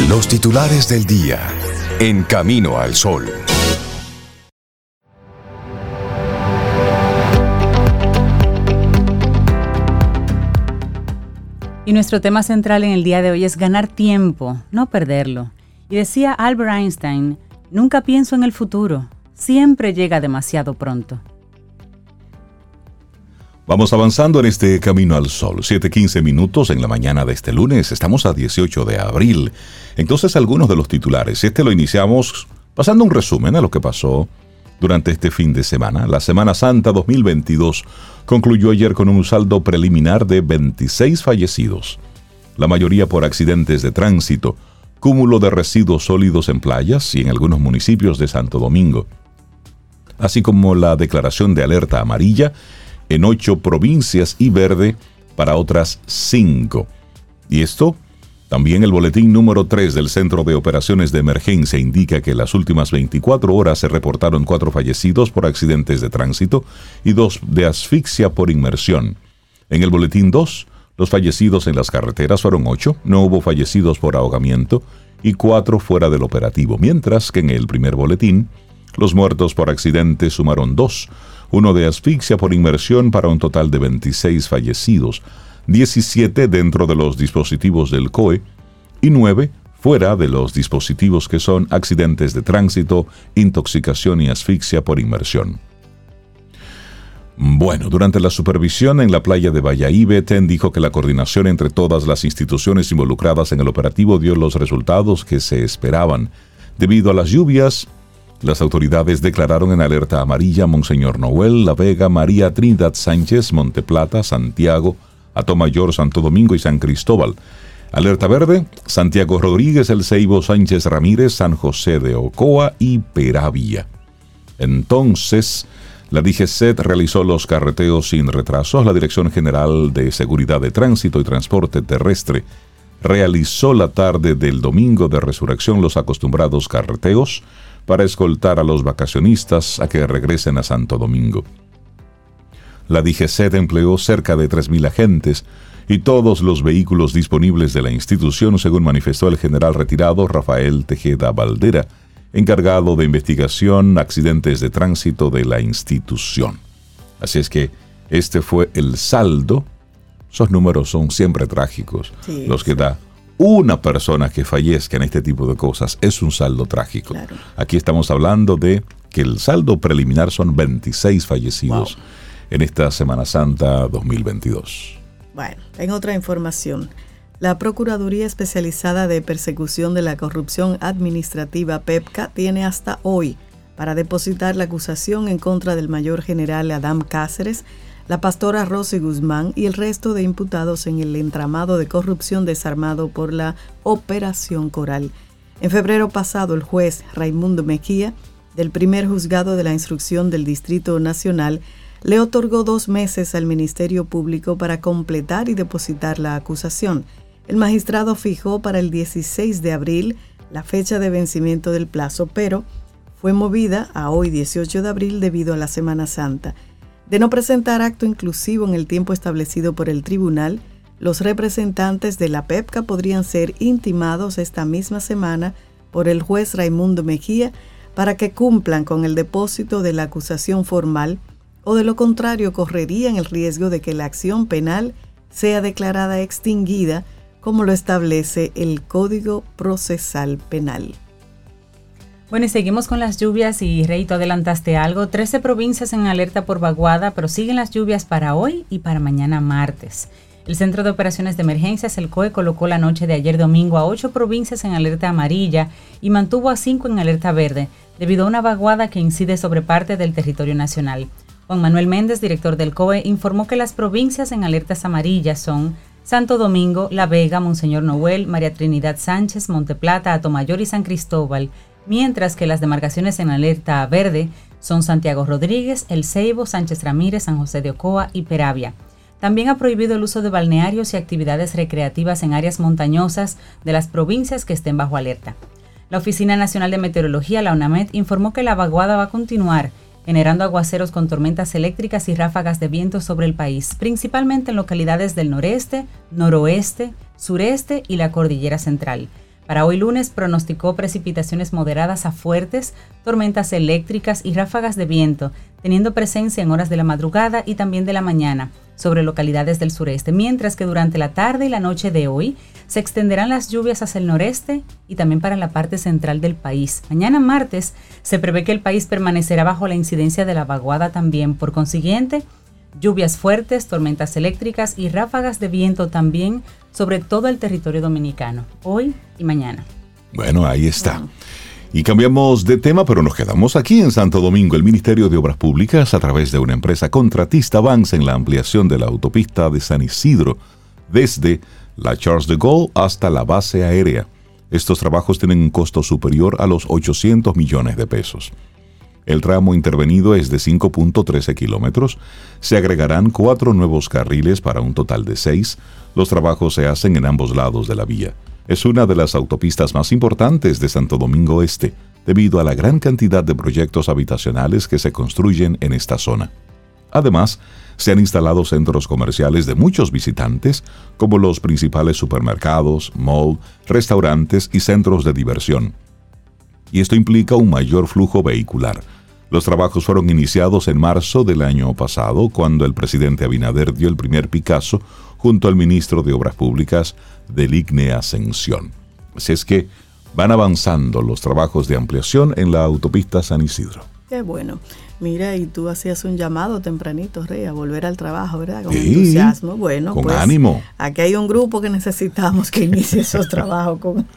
Los titulares del día en Camino al Sol. Y nuestro tema central en el día de hoy es ganar tiempo, no perderlo. Y decía Albert Einstein, nunca pienso en el futuro, siempre llega demasiado pronto. Vamos avanzando en este Camino al Sol, 7:15 minutos en la mañana de este lunes, estamos a 18 de abril. Entonces algunos de los titulares, lo iniciamos pasando un resumen a lo que pasó durante este fin de semana. La Semana Santa 2022 concluyó ayer con un saldo preliminar de 26 fallecidos, la mayoría por accidentes de tránsito, cúmulo de residuos sólidos en playas y en algunos municipios de Santo Domingo, así como la declaración de alerta amarilla en 8 provincias y verde para otras 5. Y esto, también el boletín número 3 del Centro de Operaciones de Emergencia indica que en las últimas 24 horas se reportaron 4 fallecidos por accidentes de tránsito y 2 de asfixia por inmersión. En el boletín 2, los fallecidos en las carreteras fueron 8, no hubo fallecidos por ahogamiento y 4 fuera del operativo, mientras que en el primer boletín, los muertos por accidente sumaron 2, uno de asfixia por inmersión para un total de 26 fallecidos, 17 dentro de los dispositivos del COE y 9 fuera de los dispositivos que son accidentes de tránsito, intoxicación y asfixia por inmersión. Bueno, durante la supervisión en la playa de Bayahíbe, TEN dijo que la coordinación entre todas las instituciones involucradas en el operativo dio los resultados que se esperaban. Debido a las lluvias, las autoridades declararon en alerta amarilla Monseñor Noel, La Vega, María Trinidad Sánchez, Monteplata, Santiago, Atomayor, Santo Domingo y San Cristóbal. Alerta verde, Santiago Rodríguez, El Ceibo, Sánchez Ramírez, San José de Ocoa y Peravia. Entonces, la DGCET realizó los carreteos sin retrasos. La Dirección General de Seguridad de Tránsito y Transporte Terrestre realizó la tarde del domingo de Resurrección los acostumbrados carreteos para escoltar a los vacacionistas a que regresen a Santo Domingo. La DGCET empleó cerca de 3,000 agentes y todos los vehículos disponibles de la institución, según manifestó el general retirado Rafael Tejeda Valdera, encargado de investigación accidentes de tránsito de la institución. Así es que este fue el saldo. Esos números son siempre trágicos. Sí, los que da una persona que fallezca en este tipo de cosas es un saldo trágico. Claro. Aquí estamos hablando de que el saldo preliminar son 26 fallecidos en esta Semana Santa 2022. Bueno, en otra información, la Procuraduría Especializada de Persecución de la Corrupción Administrativa, PEPCA, tiene hasta hoy para depositar la acusación en contra del mayor general Adam Cáceres, la pastora Rosy Guzmán y el resto de imputados en el entramado de corrupción desarmado por la Operación Coral. En febrero pasado, el juez Raimundo Mejía, del primer juzgado de la instrucción del Distrito Nacional, le otorgó 2 meses al Ministerio Público para completar y depositar la acusación. El magistrado fijó para el 16 de abril la fecha de vencimiento del plazo, pero fue movida a hoy 18 de abril debido a la Semana Santa. De no presentar acto inclusivo en el tiempo establecido por el tribunal, los representantes de la PEPCA podrían ser intimados esta misma semana por el juez Raimundo Mejía para que cumplan con el depósito de la acusación formal, o de lo contrario correrían el riesgo de que la acción penal sea declarada extinguida, como lo establece el Código Procesal Penal. Bueno, y seguimos con las lluvias y Rey, tú adelantaste algo. 13 provincias en alerta por vaguada, pero siguen las lluvias para hoy y para mañana martes. El Centro de Operaciones de Emergencias, el COE, colocó la noche de ayer domingo a 8 provincias en alerta amarilla y mantuvo a 5 en alerta verde, debido a una vaguada que incide sobre parte del territorio nacional. Juan Manuel Méndez, director del COE, informó que las provincias en alertas amarillas son Santo Domingo, La Vega, Monseñor Noel, María Trinidad Sánchez, Monteplata, Atomayor y San Cristóbal, mientras que las demarcaciones en alerta verde son Santiago Rodríguez, El Ceibo, Sánchez Ramírez, San José de Ocoa y Peravia. También ha prohibido el uso de balnearios y actividades recreativas en áreas montañosas de las provincias que estén bajo alerta. La Oficina Nacional de Meteorología, la ONAMED, informó que la vaguada va a continuar, generando aguaceros con tormentas eléctricas y ráfagas de viento sobre el país, principalmente en localidades del noreste, noroeste, sureste y la cordillera central. Para hoy lunes pronosticó precipitaciones moderadas a fuertes, tormentas eléctricas y ráfagas de viento, teniendo presencia en horas de la madrugada y también de la mañana sobre localidades del sureste, mientras que durante la tarde y la noche de hoy se extenderán las lluvias hacia el noreste y también para la parte central del país. Mañana martes se prevé que el país permanecerá bajo la incidencia de la vaguada también. Por consiguiente, lluvias fuertes, tormentas eléctricas y ráfagas de viento también sobre todo el territorio dominicano, hoy y mañana. Bueno, ahí está. Y cambiamos de tema, pero nos quedamos aquí en Santo Domingo. El Ministerio de Obras Públicas, a través de una empresa contratista, avanza en la ampliación de la autopista de San Isidro, desde la Charles de Gaulle hasta la base aérea. Estos trabajos tienen un costo superior a los 800 millones de pesos. El tramo intervenido es de 5.13 kilómetros. Se agregarán 4 nuevos carriles para un total de 6. Los trabajos se hacen en ambos lados de la vía. Es una de las autopistas más importantes de Santo Domingo Este, debido a la gran cantidad de proyectos habitacionales que se construyen en esta zona. Además, se han instalado centros comerciales de muchos visitantes, como los principales supermercados, mall, restaurantes y centros de diversión. Y esto implica un mayor flujo vehicular. Los trabajos fueron iniciados en marzo del año pasado, cuando el presidente Abinader dio el primer picazo junto al ministro de Obras Públicas, Deligne Ascensión. Así es que van avanzando los trabajos de ampliación en la autopista San Isidro. Qué bueno. Mira, y tú hacías un llamado tempranito, Rey, a volver al trabajo, ¿verdad? Con entusiasmo. Bueno, con pues, ánimo. Aquí hay un grupo que necesitamos que inicie esos trabajos.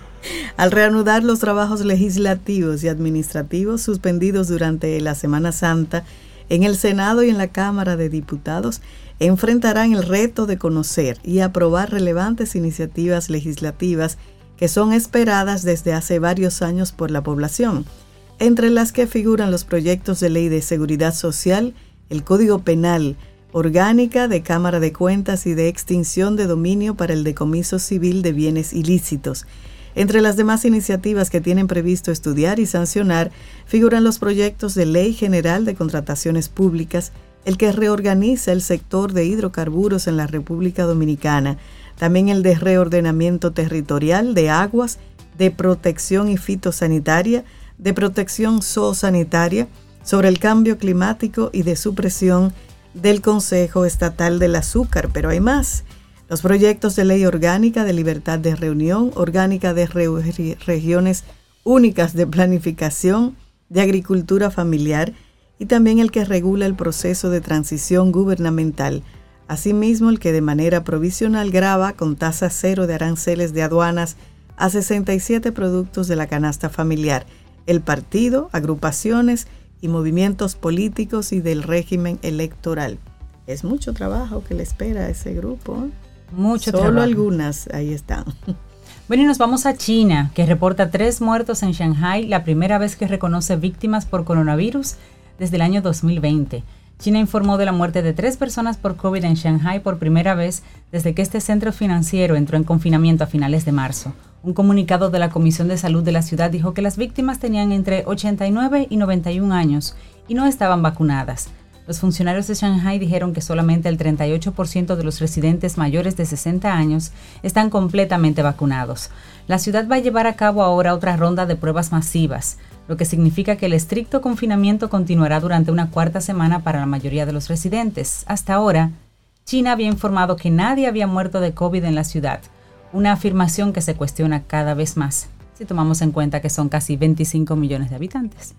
Al reanudar los trabajos legislativos y administrativos suspendidos durante la Semana Santa, en el Senado y en la Cámara de Diputados, enfrentarán el reto de conocer y aprobar relevantes iniciativas legislativas que son esperadas desde hace varios años por la población, entre las que figuran los proyectos de ley de seguridad social, el Código Penal, orgánica de Cámara de Cuentas y de extinción de dominio para el decomiso civil de bienes ilícitos. Entre las demás iniciativas que tienen previsto estudiar y sancionar figuran los proyectos de Ley General de Contrataciones Públicas, el que reorganiza el sector de hidrocarburos en la República Dominicana, también el de reordenamiento territorial de aguas, de protección y fitosanitaria, de protección zoosanitaria, sobre el cambio climático y de supresión del Consejo Estatal del Azúcar, pero hay más. Los proyectos de ley orgánica de libertad de reunión, orgánica de regiones únicas de planificación, de agricultura familiar y también el que regula el proceso de transición gubernamental. Asimismo, el que de manera provisional grava con tasa cero de aranceles de aduanas a 67 productos de la canasta familiar, el partido, agrupaciones y movimientos políticos y del régimen electoral. Es mucho trabajo que le espera a ese grupo. Mucho Solo trabajo. algunas, ahí están. Bueno, y nos vamos a China, que reporta 3 muertos en Shanghái, la primera vez que reconoce víctimas por coronavirus desde el año 2020. China informó de la muerte de 3 personas por COVID en Shanghái por primera vez desde que este centro financiero entró en confinamiento a finales de marzo. Un comunicado de la Comisión de Salud de la ciudad dijo que las víctimas tenían entre 89 y 91 años y no estaban vacunadas. Los funcionarios de Shanghái dijeron que solamente el 38% de los residentes mayores de 60 años están completamente vacunados. La ciudad va a llevar a cabo ahora otra ronda de pruebas masivas, lo que significa que el estricto confinamiento continuará durante una cuarta semana para la mayoría de los residentes. Hasta ahora, China había informado que nadie había muerto de COVID en la ciudad, una afirmación que se cuestiona cada vez más, si tomamos en cuenta que son casi 25 millones de habitantes.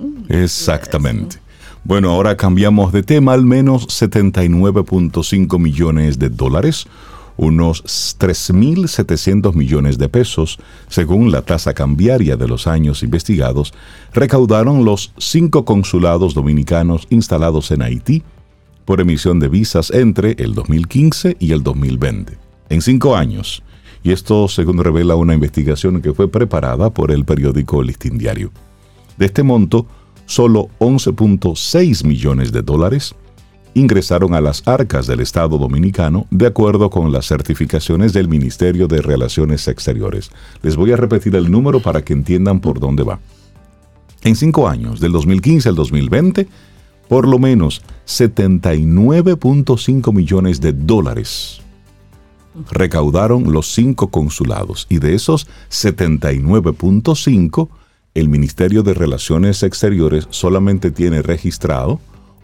Exactamente. Bueno, ahora cambiamos de tema. Al menos 79.5 millones de dólares, unos 3.700 millones de pesos, según la tasa cambiaria de los años investigados, recaudaron los 5 consulados dominicanos instalados en Haití por emisión de visas entre el 2015 y el 2020. En 5 años. Y esto según revela una investigación que fue preparada por el periódico Listín Diario. De este monto, solo 11.6 millones de dólares ingresaron a las arcas del Estado Dominicano de acuerdo con las certificaciones del Ministerio de Relaciones Exteriores. Les voy a repetir el número para que entiendan por dónde va. En 5 años, del 2015 al 2020, por lo menos 79.5 millones de dólares recaudaron los 5 consulados, y de esos 79.5, el Ministerio de Relaciones Exteriores solamente tiene registrado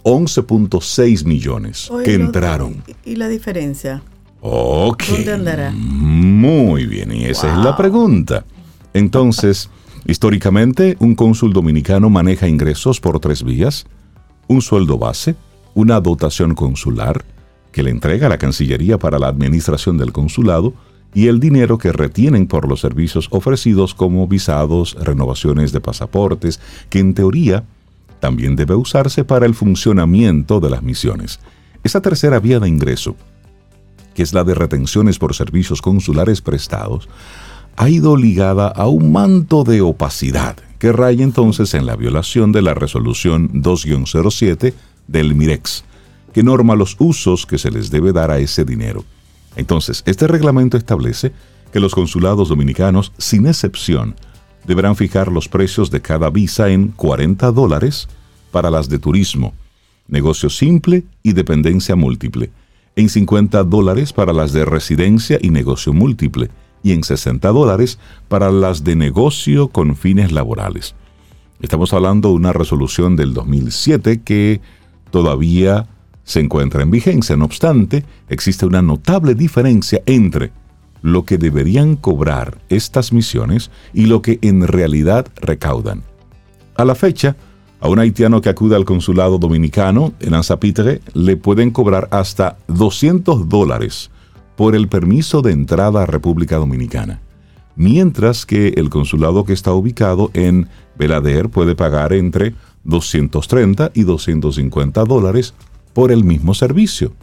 11.6 millones que entraron. ¿Y la diferencia? Ok. ¿Dónde andará? Muy bien, y esa es la pregunta. Entonces, históricamente, un cónsul dominicano maneja ingresos por 3 vías: un sueldo base, una dotación consular, que le entrega la Cancillería para la administración del consulado, y el dinero que retienen por los servicios ofrecidos como visados, renovaciones de pasaportes, que en teoría también debe usarse para el funcionamiento de las misiones. Esa tercera vía de ingreso, que es la de retenciones por servicios consulares prestados, ha ido ligada a un manto de opacidad que raya entonces en la violación de la resolución 2-07 del MIREX, que norma los usos que se les debe dar a ese dinero. Entonces, este reglamento establece que los consulados dominicanos, sin excepción, deberán fijar los precios de cada visa en $40 para las de turismo, negocio simple y dependencia múltiple, en $50 para las de residencia y negocio múltiple, y en $60 para las de negocio con fines laborales. Estamos hablando de una resolución del 2007 que todavía se encuentra en vigencia. No obstante, existe una notable diferencia entre lo que deberían cobrar estas misiones y lo que en realidad recaudan. A la fecha, a un haitiano que acude al consulado dominicano en Anza-Pitre le pueden cobrar hasta $200 por el permiso de entrada a República Dominicana, mientras que el consulado que está ubicado en Belader puede pagar entre $230 y $250 por el mismo servicio.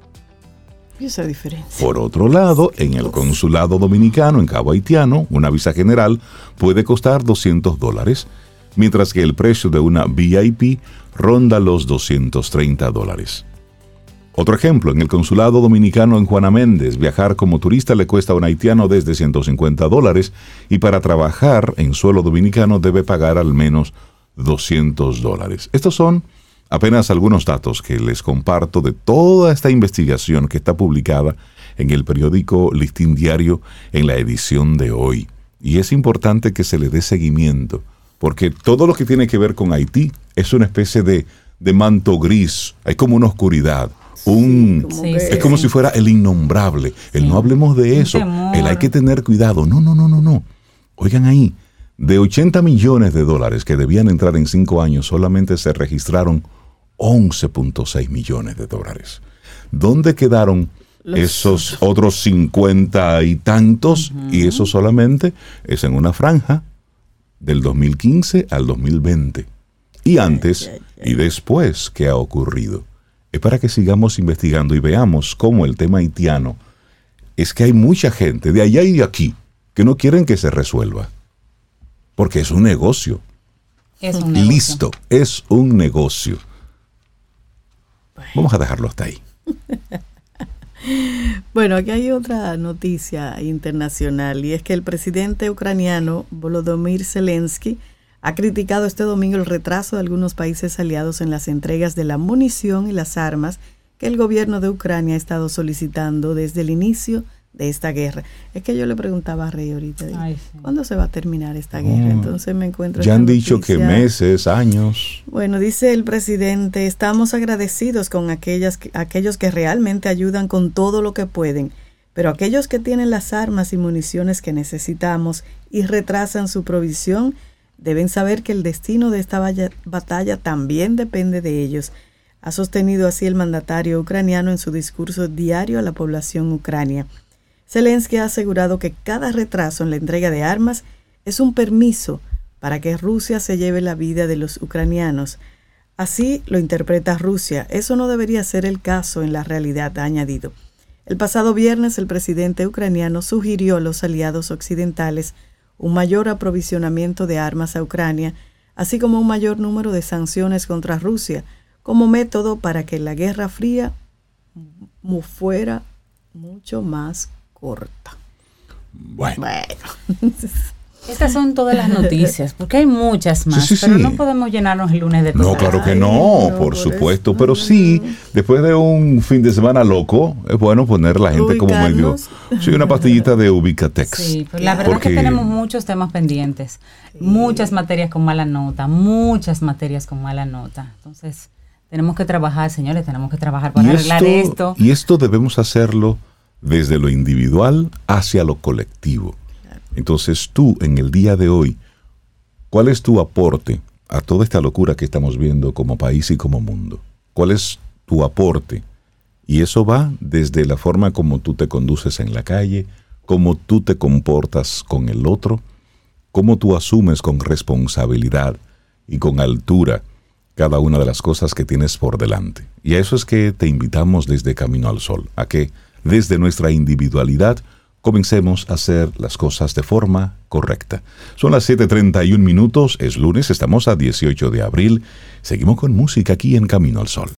¿Y esa diferencia? Por otro lado, en el consulado dominicano en Cabo Haitiano, una visa general puede costar $200, mientras que el precio de una VIP ronda los $230. Otro ejemplo, en el consulado dominicano en Juana Méndez, viajar como turista le cuesta a un haitiano desde $150, y para trabajar en suelo dominicano debe pagar al menos $200. Estos son apenas algunos datos que les comparto de toda esta investigación que está publicada en el periódico Listín Diario en la edición de hoy. Y es importante que se le dé seguimiento, porque todo lo que tiene que ver con Haití es una especie de manto gris, hay como una oscuridad. Es como si fuera el innombrable. El no hablemos de eso. El hay que tener cuidado. No. Oigan ahí, de $80 millones que debían entrar en 5 años, solamente se registraron $11.6 millones. ¿Dónde quedaron esos otros 50 y tantos? Y eso solamente es en una franja del 2015 al 2020. Y antes y después, ¿qué ha ocurrido? Es para que sigamos investigando y veamos cómo el tema haitiano es que hay mucha gente de allá y de aquí que no quieren que se resuelva. Porque es un negocio. Listo, es un negocio. Vamos a dejarlo hasta ahí. Bueno, aquí hay otra noticia internacional, y es que el presidente ucraniano Volodymyr Zelensky ha criticado este domingo el retraso de algunos países aliados en las entregas de la munición y las armas que el gobierno de Ucrania ha estado solicitando desde el inicio de esta guerra. Es que yo le preguntaba a Rey ahorita, ¿cuándo se va a terminar esta guerra? Entonces me encuentro... Ya han dicho que meses, años. Bueno, dice el presidente, estamos agradecidos con aquellos que realmente ayudan con todo lo que pueden, pero aquellos que tienen las armas y municiones que necesitamos y retrasan su provisión, deben saber que el destino de esta batalla también depende de ellos. Ha sostenido así el mandatario ucraniano en su discurso diario a la población ucrania. Zelensky ha asegurado que cada retraso en la entrega de armas es un permiso para que Rusia se lleve la vida de los ucranianos. Así lo interpreta Rusia. Eso no debería ser el caso en la realidad, ha añadido. El pasado viernes, el presidente ucraniano sugirió a los aliados occidentales un mayor aprovisionamiento de armas a Ucrania, así como un mayor número de sanciones contra Rusia, como método para que la Guerra Fría fuera mucho más corta. Bueno. Estas son todas las noticias, porque hay muchas más, Sí. pero no podemos llenarnos el lunes de No, cosas. claro que no, por supuesto, pero sí, después de un fin de semana loco, es bueno poner a la gente como medio... Sí, una pastillita de Ubicatex. Sí, pues la verdad es que tenemos muchos temas pendientes, muchas materias con mala nota, entonces tenemos que trabajar, señores, tenemos que trabajar para arreglar esto. Y esto debemos hacerlo desde lo individual hacia lo colectivo. Entonces tú, en el día de hoy, ¿cuál es tu aporte a toda esta locura que estamos viendo como país y como mundo? ¿Cuál es tu aporte? Y eso va desde la forma como tú te conduces en la calle, cómo tú te comportas con el otro, cómo tú asumes con responsabilidad y con altura cada una de las cosas que tienes por delante. Y a eso es que te invitamos desde Camino al Sol, a que desde nuestra individualidad comencemos a hacer las cosas de forma correcta. Son las 7:31, es lunes, estamos a 18 de abril. Seguimos con música aquí en Camino al Sol.